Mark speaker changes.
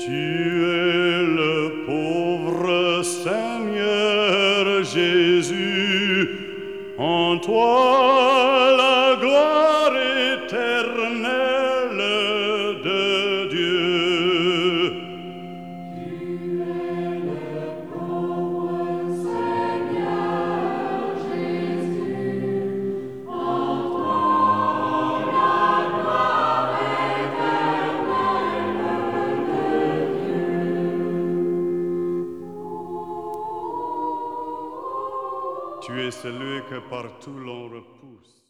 Speaker 1: Tu es le pauvre Seigneur Jésus, en toi la gloire éternelle de Dieu.
Speaker 2: Tu es le pauvre Seigneur Jésus, en toi la gloire éternelle de Dieu.
Speaker 1: Tu es celui que partout l'on repousse.